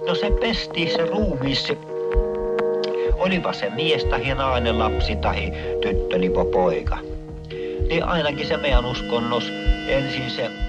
No se pestiin se ruumis, olipa se mies tai nainen, lapsi tai tyttö, lipo poika. Niin ainakin se meidän uskonnos ensin se